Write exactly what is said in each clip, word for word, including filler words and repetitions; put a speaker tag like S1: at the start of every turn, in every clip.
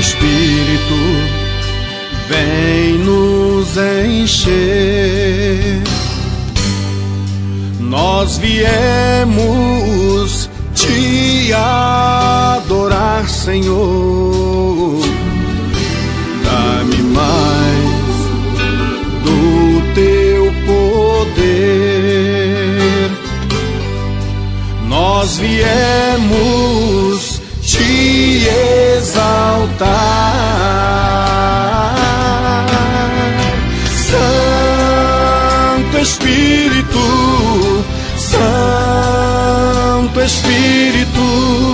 S1: Espírito vem nos encher. Nós viemos te adorar, Senhor. Dá-me mais do teu poder. Nós viemos te exaltar. Santo Espírito, Santo Espírito,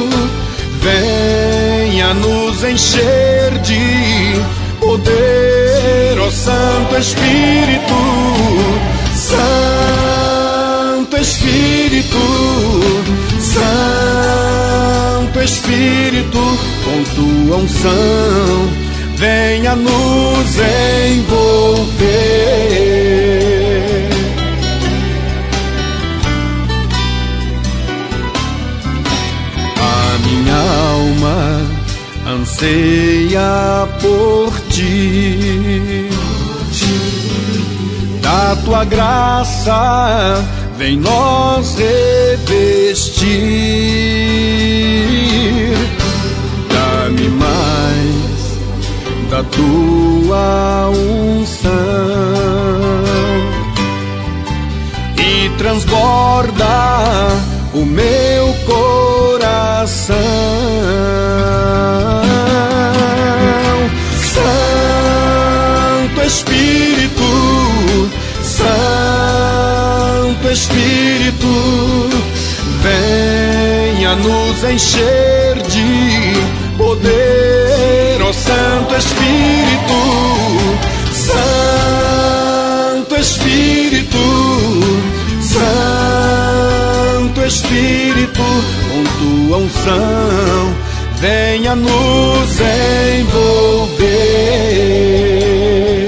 S1: venha nos encher de poder, ó Santo Espírito, Santo Espírito, Santo Espírito, com tua unção, venha nos envolver. A minha alma anseia por ti, da tua graça vem nos revestir. Dá-me mais da tua unção e transborda o meu coração. Santo Espírito, Santo Espírito, venha nos encher de poder, ó Santo Espírito, Santo Espírito, Santo Espírito, com tua unção, venha nos envolver.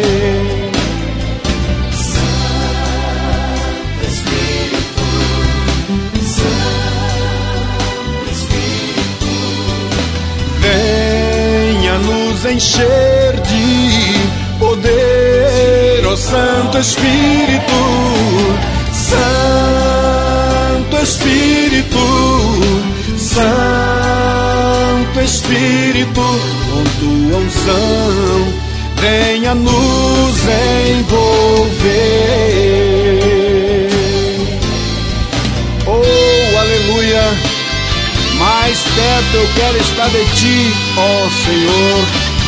S1: Santo Espírito, Santo Espírito, venha nos encher de poder, ó Santo Espírito, Santo Espírito, Santo Espírito, com tua unção, venha nos envolver. Oh, aleluia! Mais perto eu quero estar de ti, ó Senhor.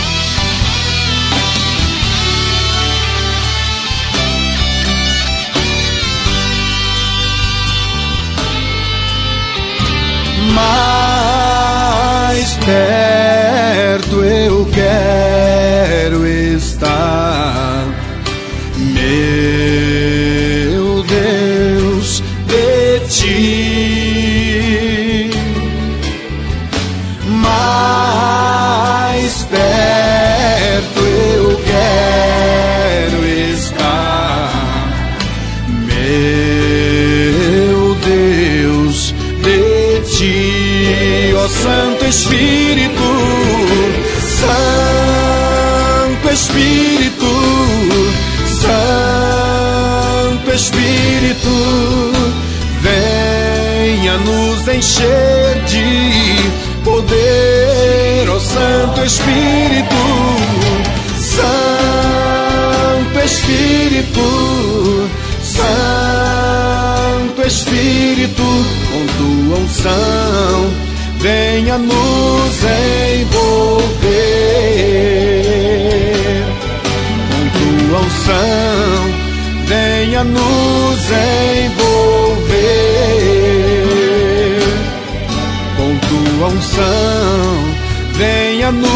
S1: Mais perto eu quero estar, meu Deus, de ti. Mais perto eu quero estar, meu Deus, de ti. Ó Santo Espírito, Santo Espírito, Santo Espírito, venha nos encher de poder, ó Santo Espírito, Santo Espírito, Santo Espírito, com tua unção, venha nos envolver. Com tua unção, venha nos envolver. Com tua unção, venha nos